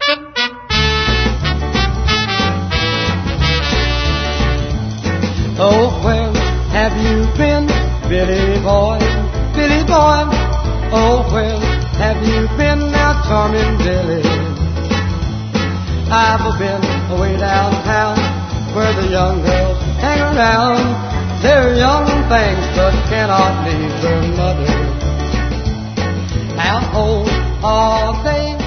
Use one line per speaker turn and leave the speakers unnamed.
Oh, where have you been, Billy boy, Billy boy? Oh, where have you been now, charming Billy? I've been away downtown where the young girls hang around. They're young things but cannot leave their mother. How old are they?